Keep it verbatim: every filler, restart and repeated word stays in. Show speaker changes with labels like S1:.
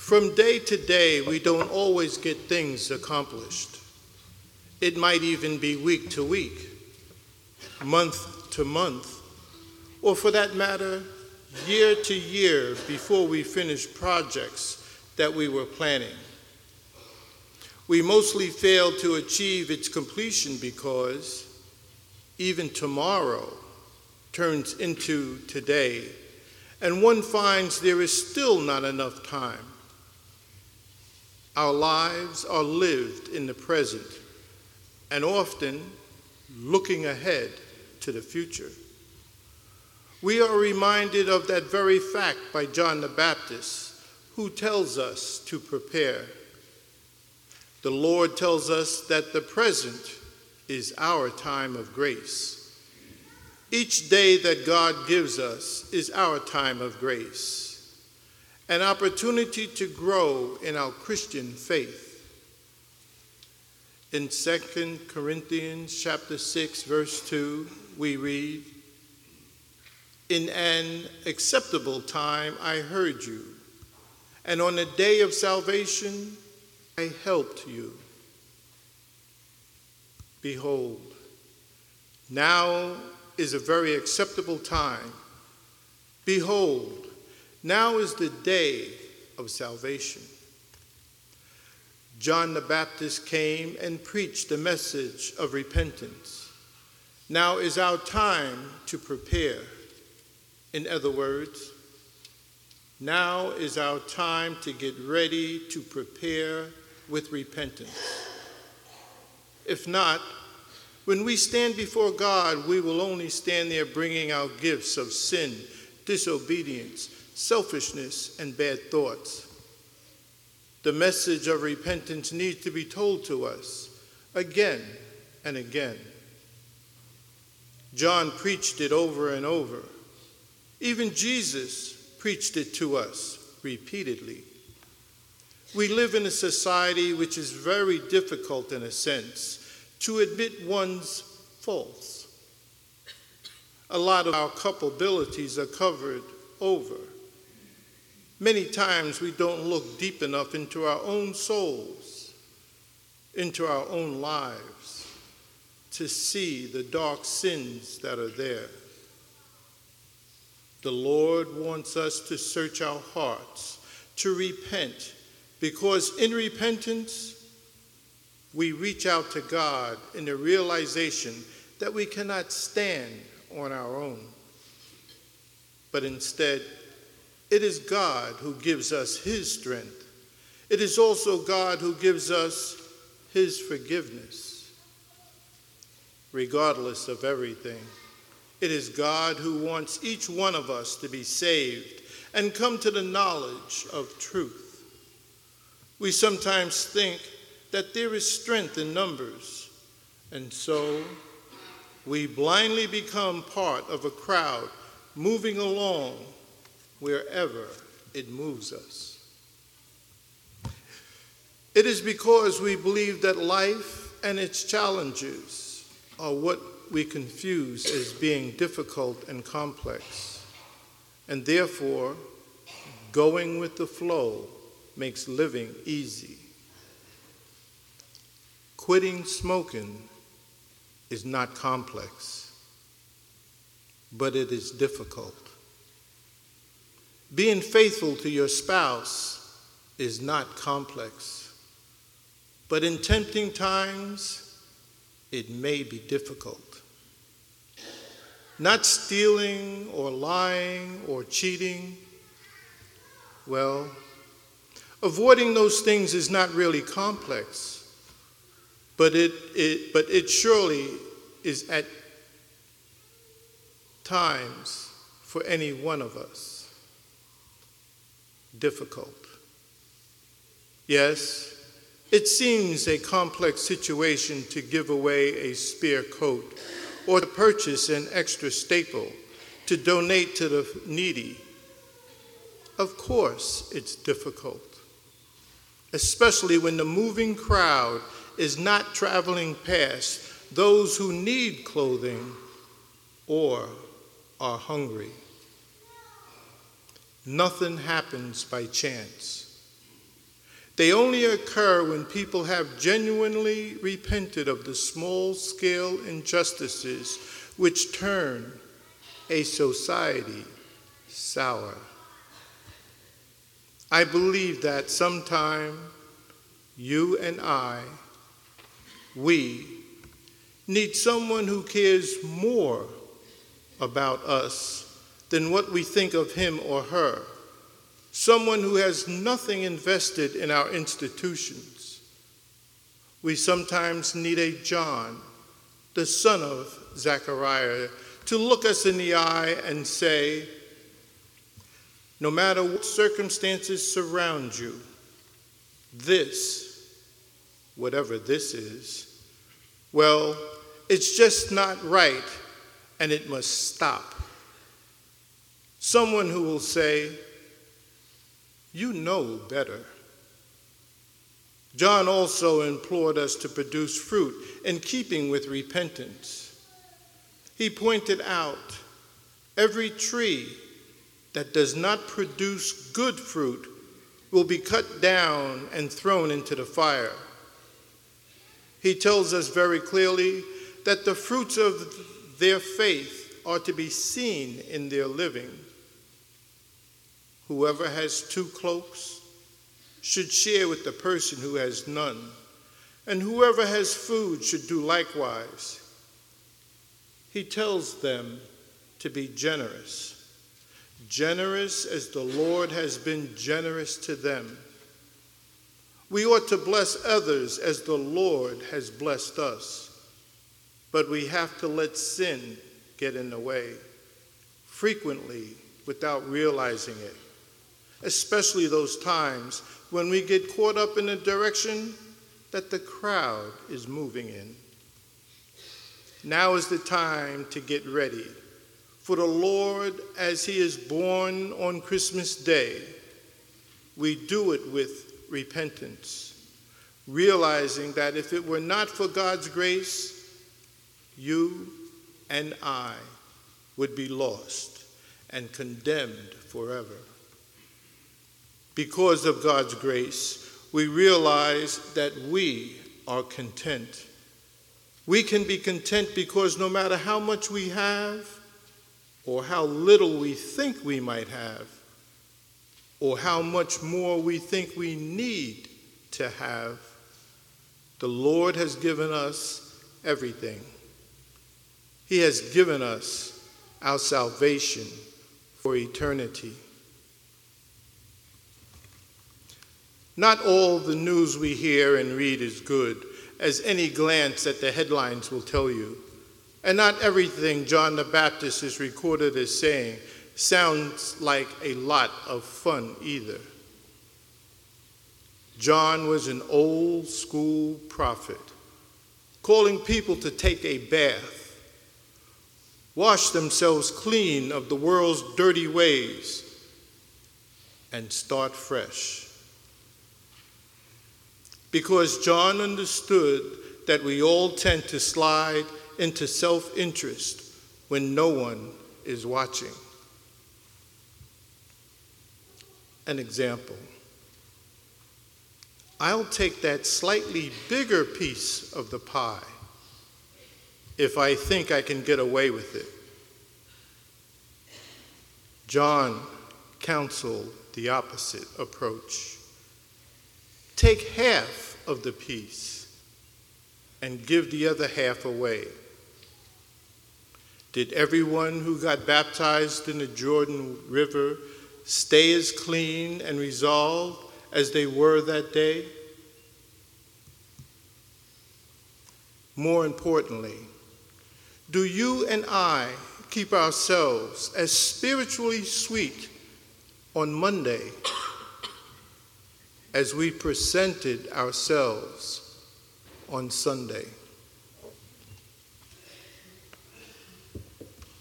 S1: From day to day, we don't always get things accomplished. It might even be week to week, month to month, or for that matter, year to year before we finish projects that we were planning. We mostly fail to achieve its completion because even tomorrow turns into today, and one finds there is still not enough time. Our lives are lived in the present and often looking ahead to the future. We are reminded of that very fact by John the Baptist, who tells us to prepare. The Lord tells us that the present is our time of grace. Each day that God gives us is our time of grace, an opportunity to grow in our Christian faith. In Second Corinthians chapter six, verse two, we read, "In an acceptable time I heard you, and on the day of salvation I helped you. Behold, now is a very acceptable time. Behold, now is the day of salvation." John the Baptist came and preached the message of repentance. Now is our time to prepare. In other words, now is our time to get ready to prepare with repentance. If not, when we stand before God, we will only stand there bringing our gifts of sin, disobedience, selfishness, and bad thoughts. The message of repentance needs to be told to us again and again. John preached it over and over. Even Jesus preached it to us repeatedly. We live in a society which is very difficult in a sense to admit one's faults. A lot of our culpabilities are covered over. Many times we don't look deep enough into our own souls, into our own lives, to see the dark sins that are there. The Lord wants us to search our hearts, to repent, because in repentance, we reach out to God in the realization that we cannot stand on our own, but instead, it is God who gives us his strength. It is also God who gives us his forgiveness. Regardless of everything, it is God who wants each one of us to be saved and come to the knowledge of truth. We sometimes think that there is strength in numbers, and so we blindly become part of a crowd moving along wherever it moves us. It is because we believe that life and its challenges are what we confuse as being difficult and complex, and therefore going with the flow makes living easy. Quitting smoking is not complex, but it is difficult. Being faithful to your spouse is not complex, but in tempting times, it may be difficult. Not stealing or lying or cheating, well, avoiding those things is not really complex, but it, it, but it surely is at times for any one of us difficult. Yes, it seems a complex situation to give away a spare coat or to purchase an extra staple to donate to the needy. Of course, it's difficult, especially when the moving crowd is not traveling past those who need clothing or are hungry. Nothing happens by chance. They only occur when people have genuinely repented of the small-scale injustices which turn a society sour. I believe that sometime you and I, we, need someone who cares more about us than what we think of him or her. Someone who has nothing invested in our institutions. We sometimes need a John, the son of Zechariah, to look us in the eye and say, no matter what circumstances surround you, this, whatever this is, well, it's just not right and it must stop. Someone who will say, you know better. John also implored us to produce fruit in keeping with repentance. He pointed out every tree that does not produce good fruit will be cut down and thrown into the fire. He tells us very clearly that the fruits of their faith are to be seen in their living. Whoever has two cloaks should share with the person who has none, and whoever has food should do likewise. He tells them to be generous, generous as the Lord has been generous to them. We ought to bless others as the Lord has blessed us, but we have to let sin get in the way, frequently without realizing it. Especially those times when we get caught up in the direction that the crowd is moving in. Now is the time to get ready for the Lord as he is born on Christmas Day. We do it with repentance, realizing that if it were not for God's grace, you and I would be lost and condemned forever. Because of God's grace, we realize that we are content. We can be content because no matter how much we have, or how little we think we might have, or how much more we think we need to have, the Lord has given us everything. He has given us our salvation for eternity. Not all the news we hear and read is good, as any glance at the headlines will tell you. And not everything John the Baptist is recorded as saying sounds like a lot of fun either. John was an old school prophet, calling people to take a bath, wash themselves clean of the world's dirty ways, and start fresh. Because John understood that we all tend to slide into self-interest when no one is watching. An example. I'll take that slightly bigger piece of the pie if I think I can get away with it. John counseled the opposite approach. Take half of the piece and give the other half away. Did everyone who got baptized in the Jordan River stay as clean and resolved as they were that day? More importantly, do you and I keep ourselves as spiritually sweet on Monday as we presented ourselves on Sunday?